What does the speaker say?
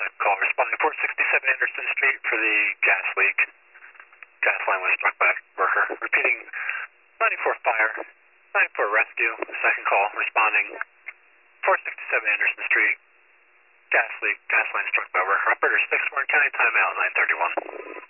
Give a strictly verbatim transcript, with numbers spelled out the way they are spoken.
Call responding four sixty-seven Anderson Street for the gas leak. Gas line was struck by worker. Repeating ninety-four fire, ninety-four rescue. Second call responding four sixty-seven Anderson Street. Gas leak, gas line struck by worker. Operator six, Warren County, timeout nine thirty-one.